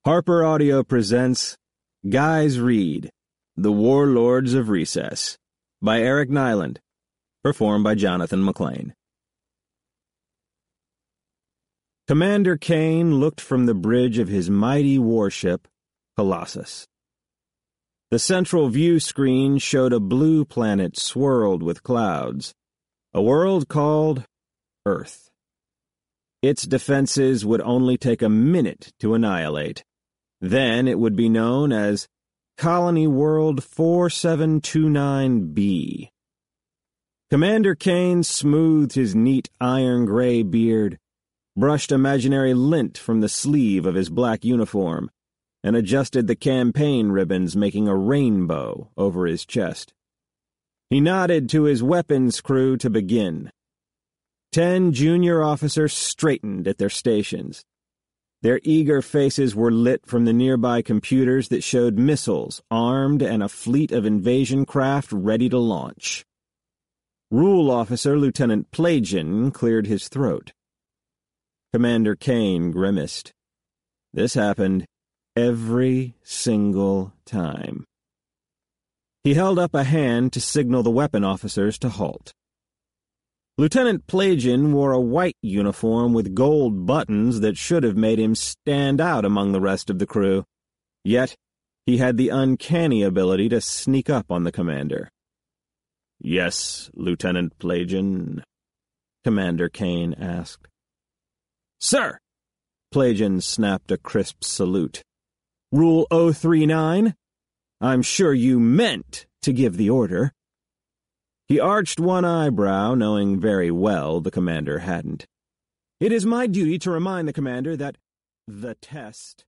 Harper Audio presents Guys Read, The Warlords of Recess, by Eric Nyland, performed by Jonathan McLean. Commander Kane looked from the bridge of his mighty warship, Colossus. The central view screen showed a blue planet swirled with clouds, a world called Earth. Its defenses would only take a minute to annihilate. Then it would be known as Colony World 4729b. Commander Kane smoothed his neat iron-gray beard, brushed imaginary lint from the sleeve of his black uniform, and adjusted the campaign ribbons making a rainbow over his chest. He nodded to his weapons crew to begin. 10 junior officers straightened at their stations. Their eager faces were lit from the nearby computers that showed missiles armed and a fleet of invasion craft ready to launch. Rule Officer Lieutenant Plagian cleared his throat. Commander Kane grimaced. This happened every single time. He held up a hand to signal the weapon officers to halt. Lieutenant Plagian wore a white uniform with gold buttons that should have made him stand out among the rest of the crew. Yet, he had the uncanny ability to sneak up on the commander. "Yes, Lieutenant Plagian?" Commander Kane asked. "Sir!" Plagian snapped a crisp salute. "Rule 039? I'm sure you meant to give the order." He arched one eyebrow, knowing very well the commander hadn't. "It is my duty to remind the commander that the test